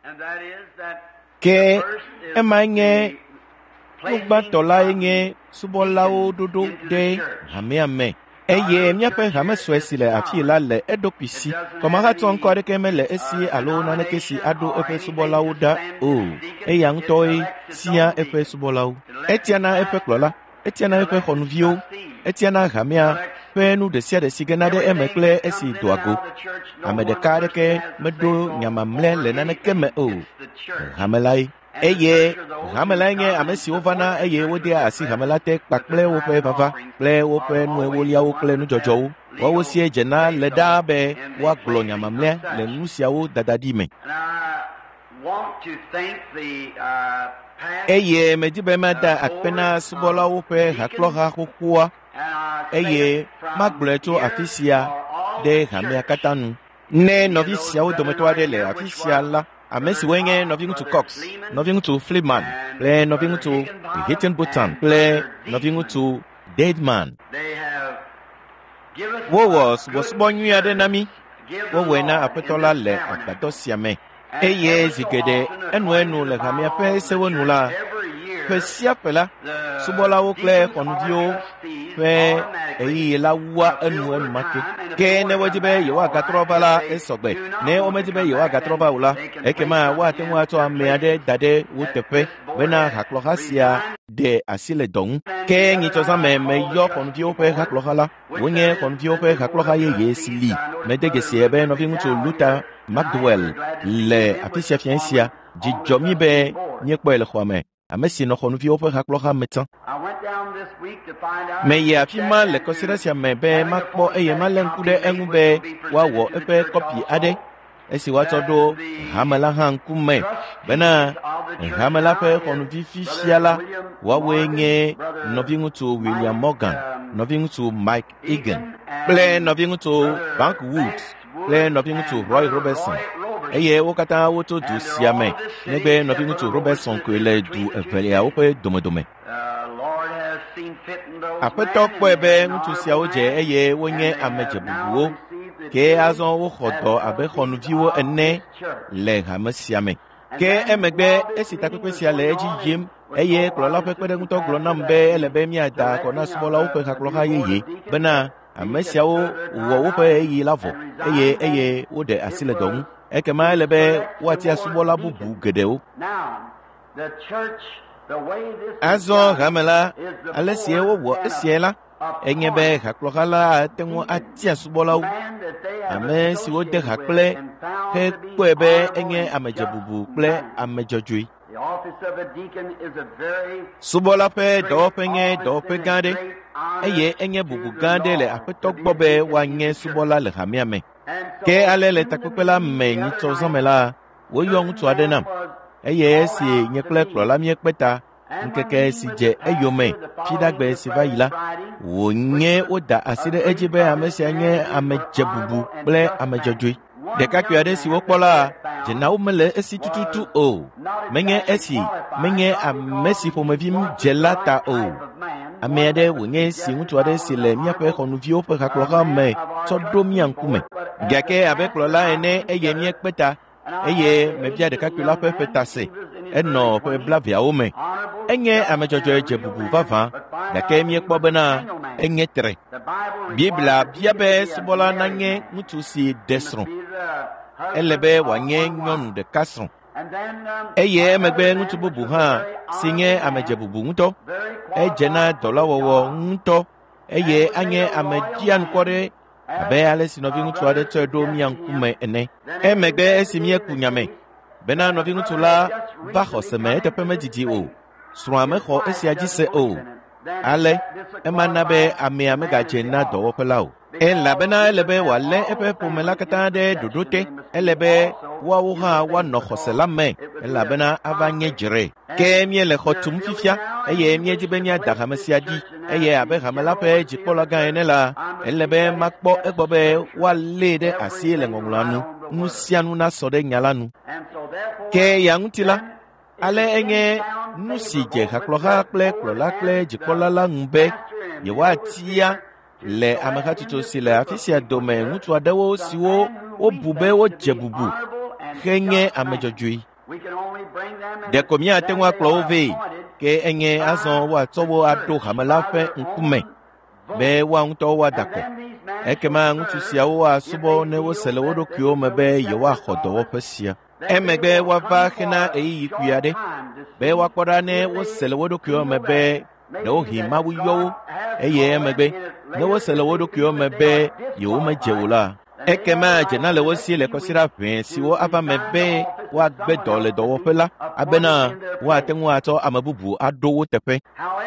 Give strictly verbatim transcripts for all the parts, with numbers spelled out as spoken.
ke emanye ugbatọla nye subọlawo dodo de hame ame eye miape hame swesile afila le edopisi kọmaha tọ nkọ deke mele esi alo nanekesi ado efe subọlawo da o eya ntọi sia efe subọlawo etiana efe klola etiana efe xɔnuvio etiana hamea ƒe nu ɖe sia ɖe si gena ɖe eme kple esi doago ame ɖeka aɖeke meɖo nyamamlɛ le naneke me o hamelae eye hamelae nye ame siwo vana eye wodea asi hamela te kpakple woƒe vava kple woƒe nuewoliawo kple nudzɔdzɔwo woawo sie dzena le ɖaa be woagblɔ nyamamlɛ le nu siawo dadaɖi me eye medi be mada akpena subɔlawo ƒe hakplɔha xoxoa eye magblɔe tso afi sia ɖe hamea katã nu ne nɔvi siawo dometɔ aɖe le afi sia la ame siwoe nye nɔvi ŋutsu Cox, nɔvi ŋutsu Fleeman kple nɔvi ŋutsu Higginbotham kple nɔvi ŋutsu Deadman. Wowɔ subɔsubɔ nyui aɖe na mi, wowɔe na aƒetɔ la le agbadɔ sia me eye zi geɖe enu enu le hamea ƒe sewo nu la ƒe sia ƒe la subɔlawo kple xɔnuviwo ƒe eyiyi la wua enu enumake ke ne wodi be yewoagatrɔ va la esɔgbe ne womedi be yewoagatrɔ va o la ekema woate ŋu atsɔ ame aɖe da ɖe wo teƒe bena hakplɔha sia de asi le dɔ ŋu ke nyitsɔzãme meyɔ xɔnuviwo ƒe hakplɔha la wonye xɔnuviwo ƒe hakplɔha yeye si li mede gesie be nɔvi ŋutsu Luther Macdowell le afi sia fia sia dzidzɔ mi be nyekpɔe le xɔa me ame si nɔ xɔnuviwo ƒe hakplɔha me tsã me yi afi ma le kɔsiɖa sia me be makpɔ eye malé ŋku ɖe eŋu be woawɔ eƒe kɔpi aɖe esi woatsɔ ɖo hame la hã ŋkume bena hame la ƒe xɔnuvi fifia la woawoe nye nɔvi ŋutsu William Morgan, nɔvi ŋutsu Mike Egan kple nɔvi ŋutsu Bank Woods kple nɔvi ŋutsu Roy Robertson eye wo katã woto du sia me negbe nɔvi ŋutsu Robertson koe le du eveliawo ƒe domedome. Aƒetɔ kpɔe be ŋutsu siawo dze eye wonye ame dzebubuwo ke azɔ woxɔ dɔ abe xɔnuviwo ene le hame sia me ke emegbe esi takpekpe sia le edzi yim eye kplɔla ƒe kpeɖeŋutɔ gblɔ nam be ele be miada akɔ na subɔlawo ƒe hakplɔha yeye bena ame siawo wɔ woƒe eyi la vɔ eye eye woɖe asi le dɔ ŋu ekema ele be woatia subɔla bubu geɖewo. Azɔ hame la ale sie wowɔ esie la enye be hakplɔha la ate ŋu atia subɔlawo ame siwo de ha kple he kpɔe be enye ame dzebubu kple ame dzɔdzɔe. Subɔla ƒe dɔwɔƒe nye dɔwɔƒe gã aɖe eye enye bubu gã aɖe le aƒetɔ gbɔ be woanye subɔla le hamea me ke ale le takpekpe la me nyitsɔzɔme la woyɔ ŋutsu aɖe nam eye esi nye kple kplɔla miekpe ta nkeke si dze eyome fidagbe si va yi la wònye woda asi ɖe edzi be ame sia nye ame dzebubu kple ame dzɔdzɔe. Ɖekakpui aɖe si wokpɔ la dzenawo mele esi tututu o menye esi menye ame si ƒomevi dze la ta o ame aɖe wònye si ŋutsu aɖe si le míaƒe xɔnuviwo ƒe hakplɔha me tsɔ ɖo mía ŋkume gake abe kplɔla ene eye míekpe ta eye mebia ɖekakpui la ƒe ƒe ta se enɔ ƒe blaveawo me enye ame dzɔdzɔe dze bubu vavã gake míekpɔ bena enye tre. Biblia bia be subɔla nanye ŋutsu si de srɔ̃ ele be wòanye nyɔnu ɖeka srɔ̃ eye emegbe ŋutsu bubu hã si nye ame dze bubu ŋutɔ edze na dɔ la wɔwɔ ŋutɔ eye anye ame dzia ŋkɔ ɖe abe ale si nɔvi ŋutsu aɖe tsɔe ɖo mía ŋkume ene. Emegbe esi míeku nyame bena nɔvi ŋutsu la va xɔse me eteƒe medidi o srɔ̃a mexɔ esia dzi se o ale ema na be amea megadze na dɔwɔƒe la o elabena ele be wòalé eƒe ƒome la katã ɖe ɖoɖo te ele be woawo hã woanɔ xɔse la me elabena ava nye dzre ke míele xɔ tum fifia eye míedi be míada hame sia ɖi eye abe hame la ƒe dzikpɔla gã ene la ele be makpɔ egbɔ be woalée ɖe asi le ŋɔŋlɔa nu nu sia nu nasɔ ɖe nya la nu ke ya ŋuti la ale enye nu si dze hakplɔha kple kplɔla kple dzikpɔla la ŋu be yewoatia le amehatsotso si le afi sia dome ŋutsu aɖewo siwo wobu be wodze bubu henye ame dzɔdzɔe de komia tengwa klove ke enye azon wa towo ado hamala fe nkume be wa nto wa dako ekema ngutu siawo asubo ne wo sele wodo kyo mebe ye wa khodo wo pesia emegbe wa va khina eyi kuyade be wa koda ne wo sele wodo kyo mebe no hima wu yo eye emegbe ne wo sele wodo kyo mebe ye wo majewula ekema jena le wo si le kosira pin si wo aba mebe wa gbe dole do wo pela abena wa tenwa ato amabubu ado wo tepe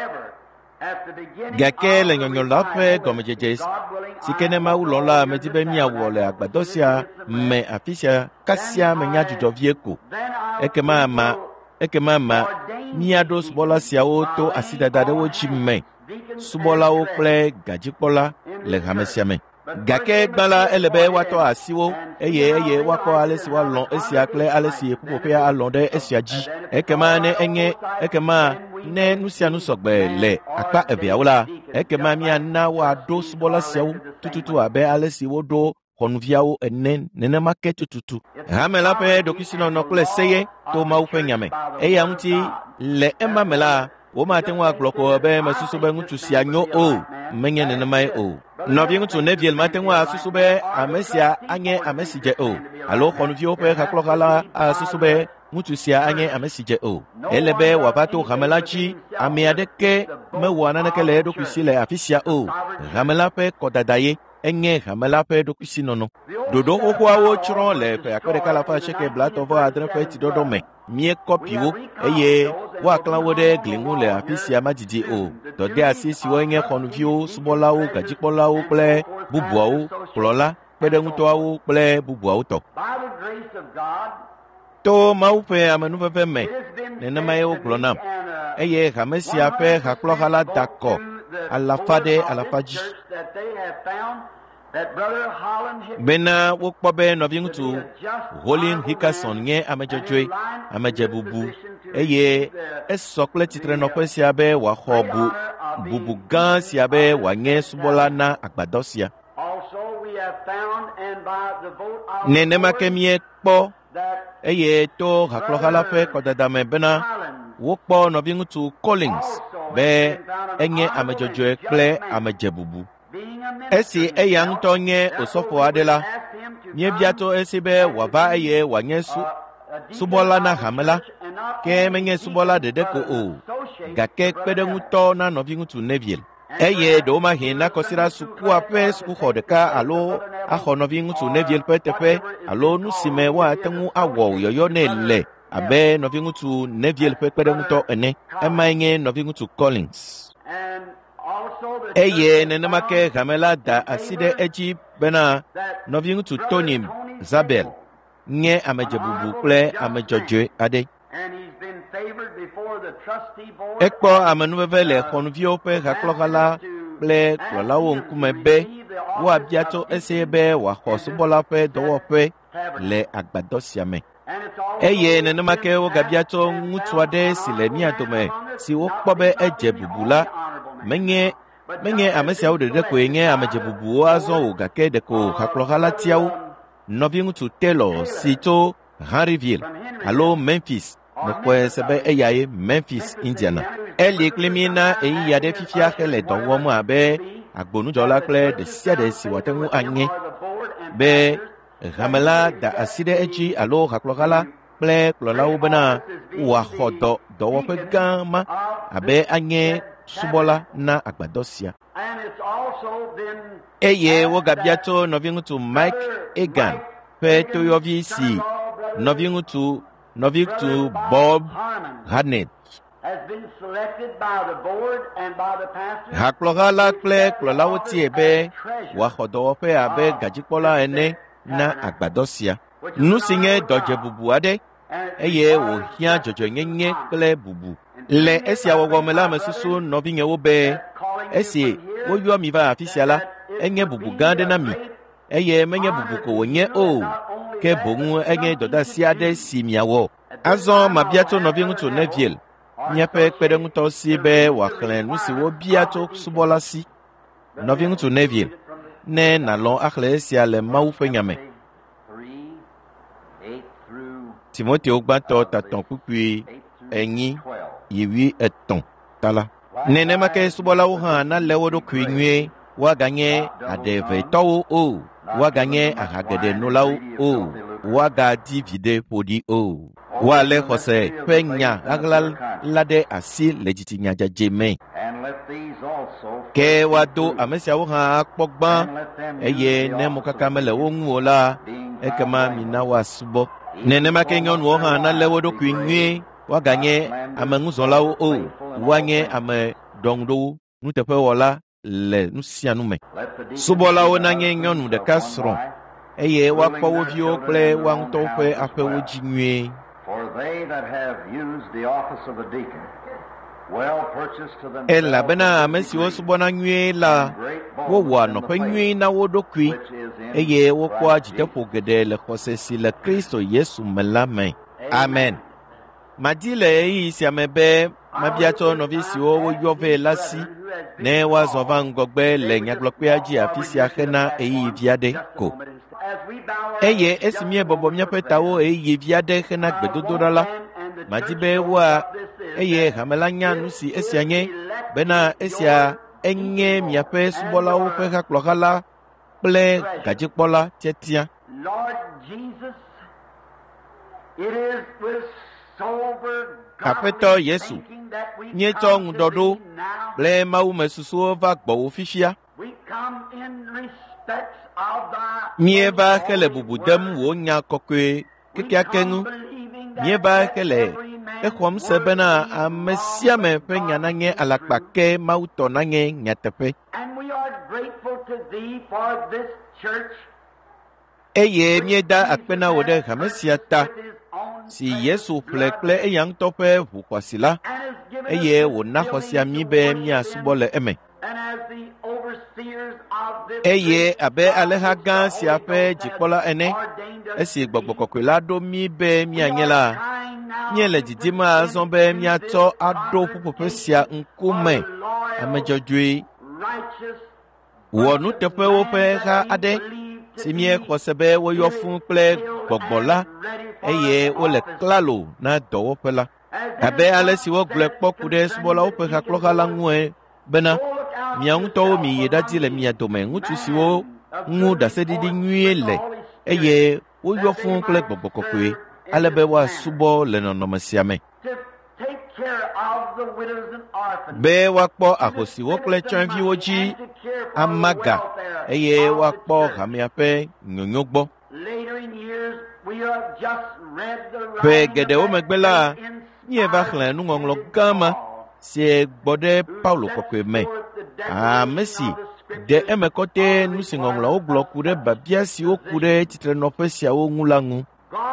gake le nyonyo lape comme jejes sikene ma ulola me tibe mi awole agbadosia me afisia kasia me nya jujo vieko ekema ma ekema ma mi ado subola sia o to asida dade wo chimme subola o ple gajipola le hamesia me gake gbala elebe wato asiwo eye eye wako alesi wa lon esia kle alesi popopea alonde esia ji ekema ne enye ekema ne nusia nusogbe le akpa ebiawola ekema mi anna wa do subola siawo tututu abe alesi wo do konviawo enen nene make tututu hamela pe dokisino nokle seye to ma upe nyame eya nti le ema mela wo ma tenwa gloko be masusu be ngutu sia nyo o menye nene mai o no bien tu ne viel matenwa susu be amesia anye amesije o alo konvio pe kaklokala asusu be ngutu sia anye amesije o elebe wabato hamelachi amiadeke me wana nakele dokusile afisia o hamela pe kodadaye enye hamela pe dokusino no dodo okwa wo chron le pe akore kala fa cheke blato vo adre pe ti dodo me mie copy wo eye wa klan wo de glingu le afisia majidi o do de asisi wo enye konvio subola o gajipola o ple bubuo o klola pedenguto o ple bubuo o to to maupe amanu fefe me nena mai o glonam eye hamesia pe haklohala dako alafade alafaji bena wokpobe no vingutu Holin Hickerson nye amejojwe amejebubu eye esokle titre no pesia be wa hobu bubu gan sia be wa nye subola na agbadosia nene makemie po eye to haklohala fe kodadame bena wokpo no vingutu Collins be enye amejojwe kle amejebubu esi eyang tonye osofo adela nye biato esibe waba eye wanye su subola na hamela ke menye subola dedeko o gake pedenguto na novingutu neviel eye do ma hina kosira suku ape suku hodeka alo aho novingutu neviel petepe alo nusime wa tengu awo yoyo nele abe novingutu neviel pedenguto ene emenye novingutu Collins eye nenemake gamela da aside eji bena novingutu Tony Zabel nye amejebubu kle amejojwe ade ekpo amenuveve le konvio pe haklokala kle klolawo nkumebe wa biato esebe wa hosubola pe dowo pe le agbadosiame eye nenemake wo gabiato ngutuade sileni adome si wo kpobe ejebubula menye menye amesia wo de ko enye amejebubu azo o gake de ko haklokala tiawo novingutu Taylor sito Harryville alo Memphis ne kwe sebe eyaye Memphis Indiana eli klimina eyi yade fifia kele donwo mu abe agbonu jola kle de sia de si watengu anye be gamela da aside eji alo haklokala ple klola ubena wa hodo dowo pe gama abe anye subola na agbadosia eye wo gabiato novingutu Mike Egan pe toyovisi novingutu novingutu Bob Harnett haklokala kle klolawoti ebe wa hodo pe abe gajipola ene na agbadosia nusinge doje bubu ade eye wo hia jojo nyenye kle bubu le esia wo mela mesusu novinge wo be esi wo yo mi va afisiala enye bubu gande na mi eye menye bubu ko wonye o ke bongu enye doda siade simiawo azo mabiato novingutu Neviel nyepe kpedenguto sibe wa klen nusi wo biato subola si novingutu Neviel ne na lon akhle esia le mau fenyame Timothée gbãtɔ tatɔn kpukpui enyi yiwi etɔn tala. Nenema ke subɔlawo hã nalé wo ɖokui nyuie woaganye aɖevetɔwo o, woaganye ahagɛɖenolawo o, woagadi viɖe ƒoɖi o. Woalé xɔse ƒe nya ɣaɣla la ɖe asi le dzitsinyadzadze me. Ke woado ame siawo hã akpɔ gbã eye ne mokaka mele wo ŋu o la, ekema mina woasubɔ. Nenema ke nyɔnuwo hã nalé wo ɖokui nyuie woaganye ame ŋuzɔlawo o, woanye ame dɔŋuɖowo nuteƒewɔla le nu sia nu me. Subɔlawo nanye nyɔnu ɖeka srɔ̃ eye woakpɔ wo viwo kple woa ŋutɔwo ƒe aƒewo dzi nyuie. Elabena ame siwo subɔna nyuie la wowɔa nɔƒe nyuie na wo ɖokui eye wokpɔa dzideƒo geɖe le xɔse si le Kristo Yesu me la me. Amen. Madi le ɣeyiɣi sia me be mabiatsɔ nɔvi siwo woyɔ vɛ la si ne woazɔ va ŋgɔgbe le nyagblɔkpea dzi afi sia hena ɣeyiɣi vi aɖe ko. Eye esi miebɔbɔ míaƒe tawo ɣeyiɣi vi aɖe hena gbedodoɖa la, madi be woa eye hame la nya nu si esia nye bena esia enye miaƒe subɔlawo ƒe hakplɔha la kple gadzikpɔla tiatia. Aƒetɔ Yesu, míetsɔ ŋuɖɔɖo kple Mawu me susuwo va gbɔwò fifia. Míeva hele bubu dem wò nya kɔkɔe kekeake ŋu. Míeva hele exɔm se bena ame sia ame ƒe nya nanye alakpa ke Mawu tɔ nanye nyateƒe. Eye míeda akpe na wò ɖe hame sia ta si Yesu ƒle kple eya ŋutɔ ƒe ʋu xɔasi la, eye wòna xɔ sia mí be míasubɔ le eme. Eye abe alẽha gã sia ƒe dzikpɔla ene, esi Gbɔgbɔ Kɔkɔe la ɖo mí be míanye la, míele didim azɔ be míatsɔ aɖo ƒuƒoƒe sia ŋkume ame dzɔdzɔe, wɔ nuteƒewo ƒe xa aɖe si míexɔ se be woyɔ fũu kple gbɔgbɔ la, eye wole klalo na dɔwɔƒe la. Abe ale si wogblɔe kpɔ ku ɖe subɔlawo ƒe hakplɔha la ŋue bena mia ŋutɔwo miyi ɖadi le mia dome ŋutsu siwo ŋu ɖaseɖiɖi nyuie le eye woyɔ fũu kple Gbɔgbɔ Kɔkɔe ale be woasubɔ le nɔnɔme sia me. Be woakpɔ ahosiwo kple tsyɔ̃eviwo dzi amaga eye woakpɔ hamea ƒe nyonyo gbɔ. Ƒe geɖewo megbe la, míeva xlẽ nuŋɔŋlɔ gã ma si gbɔ ɖe Paulo kɔkɔe me, ame si ɖe eme kɔtɛ nu si ŋɔŋlɔwo gblɔ ku ɖe babia siwo ku ɖe titrenɔƒe siawo ŋu la ŋu.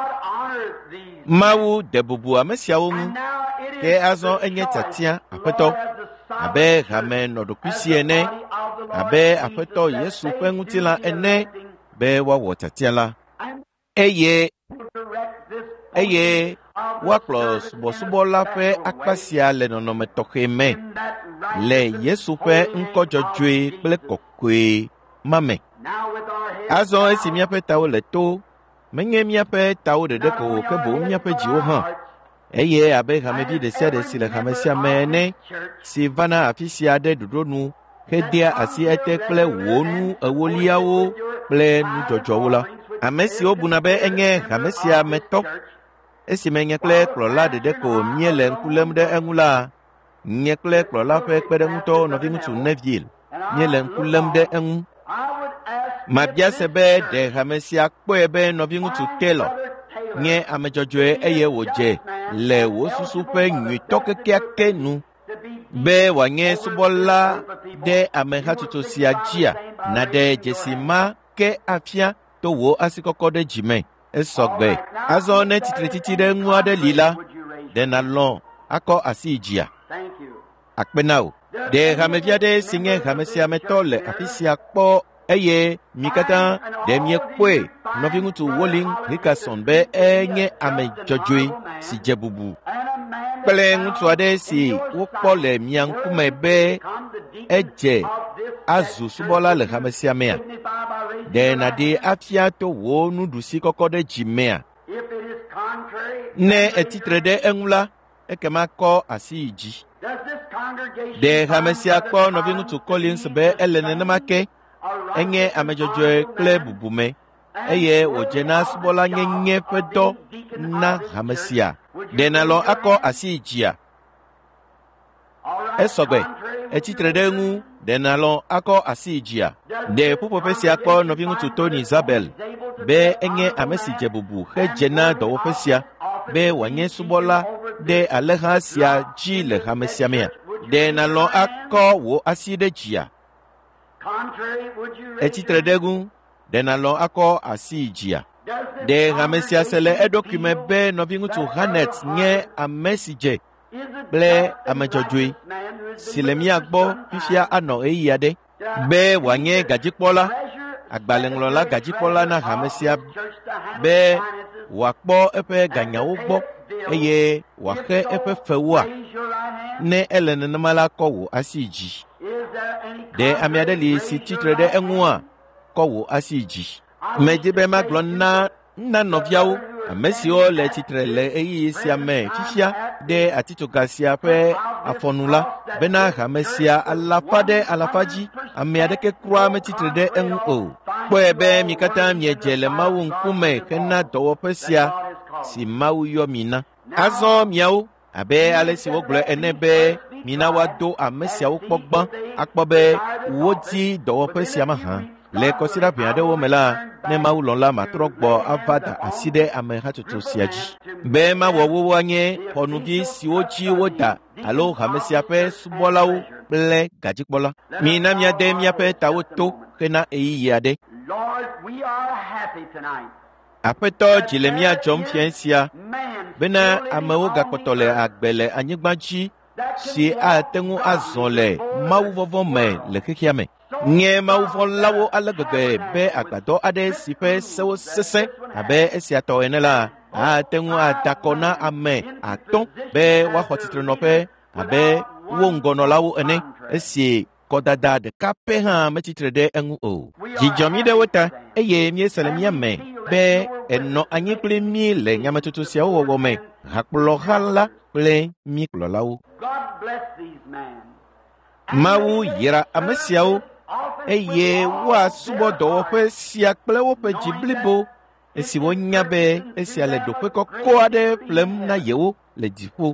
Mawu de bubu ame siawo ŋu, ke azɔ enye tiatia Aƒetɔ, abe hame nɔ ɖokui si ene, abe Aƒetɔ Yesu ƒe ŋutilã ene be woawɔ tiatia la. Eye eye woakplɔ subɔsubɔla ƒe akpa sia le nɔnɔme tɔxɛ me le Yesu ƒe ŋkɔ dzɔdzɔe kple kɔkɔe ma me. Azɔ esi míaƒe tawo le to, menye míaƒe tawo ɖeɖe ko ke boŋ míaƒe dziwo hã, eye abe hamevi ɖe sia ɖe si le hame sia me ene si vana afi sia ɖe ɖoɖo nu hedea asi ete kple wò nu ewoliawo kple nudzɔdzɔwo la. Ame siwo buna be enye hame sia me tɔ, esi menye kple kplɔla ɖeɖe ko míele ŋku lém ɖe eŋu la, nye kple kplɔla ƒe kpeɖeŋutɔ nɔviŋutsu Neville míele ŋku lém ɖe eŋu. Mabia se be ɖe hame sia kpɔe be nɔviŋutsu Taylor nye ame dzɔdzɔe eye wòdze le wò susu ƒe nyuitɔ kekeake nu be wòanye subɔla ɖe amehatsotso sia dzia, naɖe dzesi ma ke afia to wò asikɔkɔ ɖe dzime. Esɔgbe. Azɔ ne titretiti ɖe ŋu aɖe li la, ɖe nàlɔ akɔ asi dzia. Akpe na wò. Ɖe hamevi aɖe si nye hame sia me tɔ le afi sia kpɔ eye mi katã ɖe miekpɔe nɔviŋutsu Wolin Rickerson be enye ame dzɔdzɔe si dze bubu kple ŋutsu aɖe si wokpɔ le mia ŋkume be edze azu subɔla le hame sia mea, ɖe nàɖe afia to wò nuɖusi kɔkɔ ɖe dzimea, ne etitre ɖe eŋu la ekema kɔ asi yi dzi. Ɖe hamesia kpɔ nɔvi ŋutsu Collins be ele nenema ke enye ame dzɔdzɔe kple bubume eye wòdze na subɔla nyenye ƒe dɔ na hamesia. Ɖe nalɔ akɔ asi yi dzia? Esɔgbe etitre ɖe eŋu ɖe nalɔ akɔ asi yi dzia. Ɖe ƒuƒoƒe sia kpɔ nɔvi ŋutsu Tony Zabel be enye ame si dze bubu hedze na dɔwɔƒe sia be wòanye subɔla ɖe alẽha sia dzi le hame sia mea. Ɖe nalɔ akɔ wò asi ɖe dzia? Etitre ɖe eŋu ɖe nalɔ akɔ asi yi dzia? Ɖe hame sia se le eɖokui me be nɔvi ŋutsu Hanet nye ame si dze kple ame dzɔdzɔe si le mía gbɔ fifia anɔ eyi aɖe be wòanye gadzikpɔla, agbalẽŋlɔla gadzikpɔla na hame sia be wòakpɔ eƒe ganyawo gbɔ eye wòaxe eƒe fewoa, ne ele nenema la kɔ wò asi dzi. Ɖe ame aɖe li si tsitre ɖe eŋua kɔ wò asi dzi. Medi be magblɔ na na nɔviawo ame siwo le tsitre le eyi sia me fifia ɖe atitsoga sia ƒe afɔnu la bena hame sia alafa ɖe alafa dzi ame aɖeke kura metsitre ɖe eŋu o. Kpɔe be mi katã miedze le Mawu ŋkume hena dɔwɔƒe sia si Mawu yɔ mi na. Azɔ miawo abe ale si wogblɔ ene be mina woado ame siawo kpɔ gbã akpɔ be wodi dɔwɔƒe sia ma hã. Le kɔsiɖa ʋɛ aɖewo me la, ne Mawu lɔ̃ la matrɔ gbɔ ava da asi ɖe ame hatsotso sia dzi. Be mawɔ wo woanye xɔnuvi siwo dzi woda alo hame sia ƒe subɔlawo kple gadzikpɔla. Mina miade miaƒe tawo to hena eyiyi aɖe. Aƒetɔ dzi le mía dzɔm fia sia bena amewo gakpɔtɔ le agbe le anyigba dzi si ate ŋu azɔ le mawuvɔvɔ me le xexea me. Nye mawuvɔlawo ale gbegbe be agbadɔ aɖe si ƒe sewo sesẽ abe esia tɔ ene la ate ŋu adakɔ na ame atɔ̃ be woaxɔ tsitrenɔƒe abe wo ŋgɔnɔlawo ene esi kɔdada ɖeka pɛ hã metsitre ɖe eŋu o. Dzidzɔ mi ɖe wo ta eye miese le mía me be enɔ anyi kple mí le nyametutu siawo wɔwɔ me, hakplɔha la kple mí kplɔlawo. Mawu yra ame siawo eye woasubɔ dɔwɔƒe sia kple woƒe dzi blibo esi wonya be esia le ɖoƒe kɔkɔ aɖe ƒlem na yewo le dziƒo.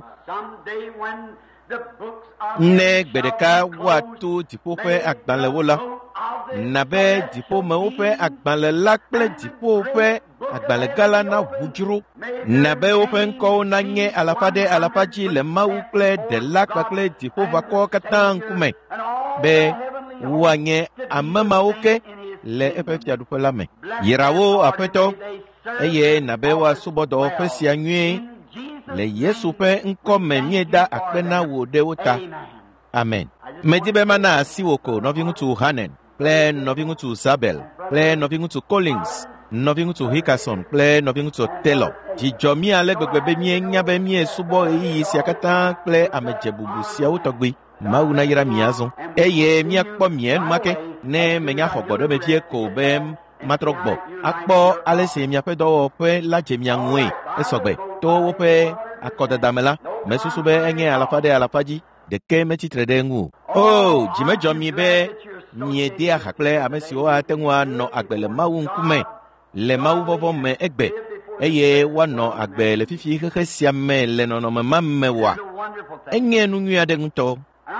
Ne gbe ɖeka woato dziƒo ƒe agbalẽwo la, na be dziƒomewo ƒe agbalẽ la kple dziƒo ƒe agbalẽgã la na ʋu dzro. Na be woƒe ŋkɔwo nanye alafa ɖe alafa dzi le Mawu kple Ɖela kpakple dziƒoʋakɔwo katã ŋkume be woanye ame mawo ke le eƒe fiaɖuƒe la me. Yrawo Aƒetɔ eye na be woasubɔ dɔwɔƒe sia nyuie le Yesu ƒe ŋkɔ me mieda akpe na wò ɖe wo ta. Amen. Medi be mana asi wò ko nɔvi ŋutsu Hanen kple nɔvi ŋutsu Zabel kple nɔvi ŋutsu Collins, nɔvi ŋutsu Hickerson kple nɔvi ŋutsu Taylor. Dzidzɔ mi ale gbegbe be mienya be miesubɔ ɣeyiɣi sia katã kple ame dze bubu siawo tɔgbi. Mawu na yra mi azɔ eye miakpɔ mie enumake ne menya xɔ gbɔɖemevie ko be matrɔ gbɔ akpɔ ale si miaƒe dɔwɔƒe la dze mia ŋue esɔgbe to woƒe akɔdada me la mesusu be enye alafa ɖe alafa dzi ɖeke metsitre ɖe eŋu o. O dzimedzɔ mi be miede aha kple ame siwo ate ŋu anɔ agbe le Mawu ŋkume le mawuvɔvɔ me egbe eye woanɔ agbe le fifi xexe sia me le nɔnɔme ma me wa. Enye nu nyui aɖe ŋutɔ.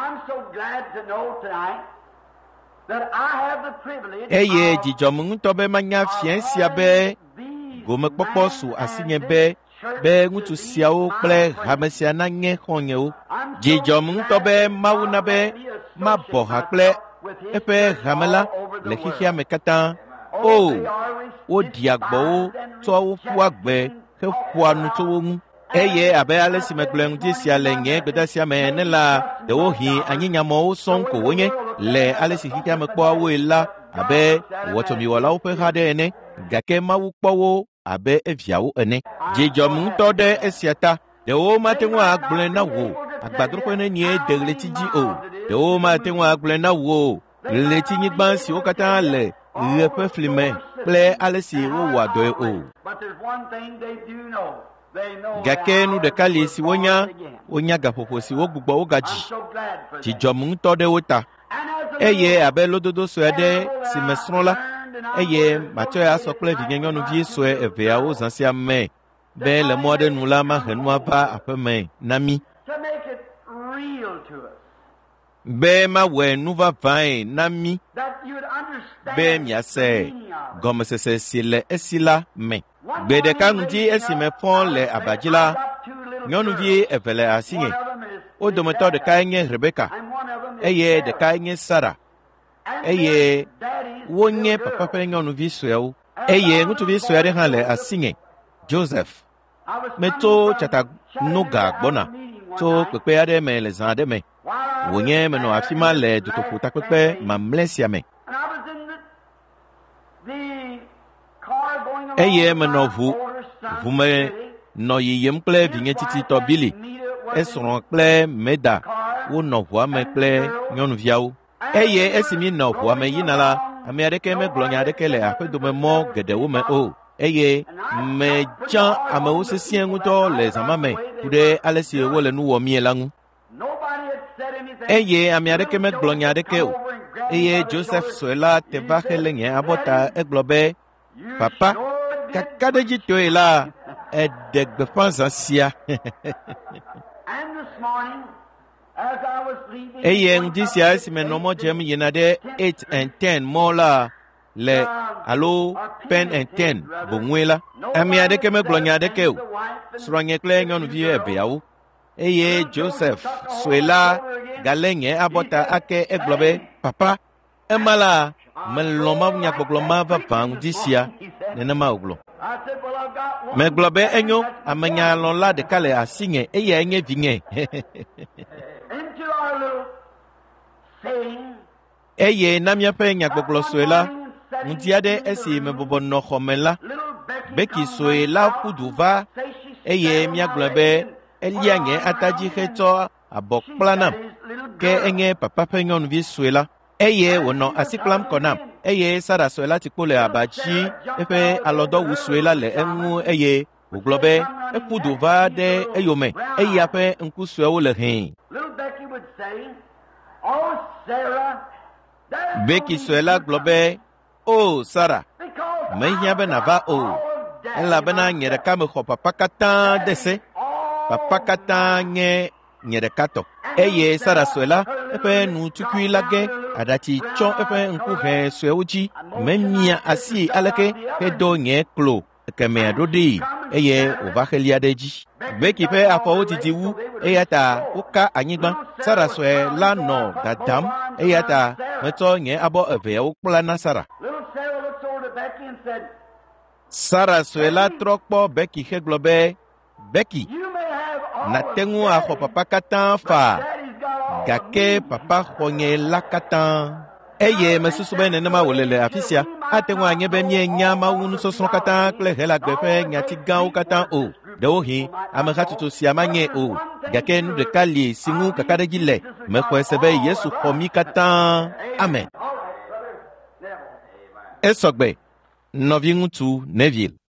Eye dzidzɔm ŋutɔ be manya fia sia be gomekpɔkpɔ su asinye be be ŋutsu siawo kple hame sia nanye xɔnyewo. Dzidzɔm ŋutɔ be Mawu na be mabɔ ha kple eƒe hame la le xexea me katã. O woɖi agbɔwo tsɔ wo ƒu agbe heƒoa nu tso wo ŋu. Eye abe ale si megblɔ ŋdi sia le nye gbedasia me ne la ɖewohĩ anyinyamɔwo sɔŋ ko wonye le ale si xexea me kpɔa woe la abe wɔtsɔmiwɔlawo ƒe xa ɖe ene, gake Mawu kpɔ wo abe eviawo ene. Dzidzɔm ŋutɔ ɖe esia ta, ɖewo mate ŋu agblɔe na wò agbadroƒe nenye de ɣleti dzi o, ɖewo mate ŋu agblɔe na wò ɣletinyigba siwo katã le ɣe ƒe fli me kple ale si wowɔa dɔe o. gake nu ɖeka li si wonya wonya gaƒoƒo si wogbugbe wogadzi dzidzɔmu ŋutɔ ɖe wo ta eye abe lododo sue aɖe si me srɔ̃ la eye matsɔe asɔ kple vinye nyɔnuvi sue eveawo zã sia me be le mɔ aɖe nu la mahe nua va aƒe me na mí be mawɔe nu vavãe na mí be miase gɔmesese si le esi la me. Gbe ɖeka ŋdi esi me fɔ le abadzi la, nyɔnuvi eve le asinye. Wo dometɔ ɖeka nye Rebeka eye ɖeka nye Sara eye wonye papa ƒe nyɔnuvi suewo eye ŋutsuvi sue aɖe hã le asinye, Joseph. Meto tsatanoga gbɔna tso kpekpe aɖe me le zã aɖe me. Wònye menɔ afi ma le dutoƒo takpekpe mamlɛ sia me. Eye menɔ ʋu ʋu me nɔ yiyim kple vinye tititɔ Bili. Esrɔ̃ kple Meda wonɔ ʋua me kple nyɔnuviawo. Eye esi mi nɔ ʋua me yina la, ame aɖeke megblɔ nya aɖeke le aƒedome mɔ geɖewo me o. Eye metsã amewo sesĩe ŋutɔ le zãma me ku ɖe ale si wole nu wɔ mie la ŋu. Eye ame aɖeke megblɔ nya aɖeke o. Eye Joseph sue la te va xe le nye abɔta egblɔ be, papa, kaka ɖe dzi toe la, eɖe gbeƒã zã sia. Eye ŋdi sia esi menɔ mɔ dzem yina ɖe eight and ten mɔ la le alo pen and ten boŋue la, ame aɖeke megblɔ nya aɖeke o. Srɔ̃nye kple nyɔnuvi eveawo. Eye Joseph sue la galé nye abɔta ake egblɔ be, papa, ema la melɔ̃ ma nyagbɔgblɔ ma vavã ŋdi sia nenema wògblɔ. Megblɔ be enyo, amenyalɔ̃la ɖeka le asinye eye enye vinye. Eye na míaƒe nyagbɔgblɔ sue la, ŋdi aɖe esi mebɔbɔ nɔ xɔ me la, Beki sue la ƒu du va eye míagblɔ be elia nye atadzi hetsɔ abɔ kpla nam, ke enye papa ƒe nyɔnuvi sue la, eye wònɔ asi kplam kɔ nam, eye Sara sue la ti kpo le abadzi eƒe alɔdɔwu sue la le eŋu eye wògblɔ be eƒu du va ɖe eyome eya ƒe ŋku suewo le hɛ̃. Beki sue la gblɔ be, o Sara, mehiã be nava o, elabena nye ɖeka mexɔ papa katã de se. Papa katã nye nye ɖeka tɔ. Eye Sara sue la, eƒe nu tukui la ge aɖatsi tsɔ eƒe ŋku hɛ̃ suewo dzi, memia asi aleke hedo nye klo kemea ɖo ɖee, eye wòva xelia ɖe dzi. Beki ƒe afɔwo didi wu, eya ta woka anyigba. Sara sue la nɔ dadam, eya ta metsɔ nye abɔ eveawo kpla na Sara. Sara sue la trɔ kpɔ Beki hegblɔ be, Beki, nate ŋu axɔ papa katã fa, gake papa xɔ nye la katã. Eye mesusu be nenema wòle le afi sia, ate ŋu anye be mienya Mawu nusɔsrɔ̃ katã kple helagbe ƒe nyati gãwo katã o. Ɖewohĩ ame hatsotso sia manye o, gake nu ɖeka li si ŋu kakaɖedzi le, mexɔe se be Yesu xɔ mí katã. Amen. Esɔgbe, nɔvi ŋutsu Neville.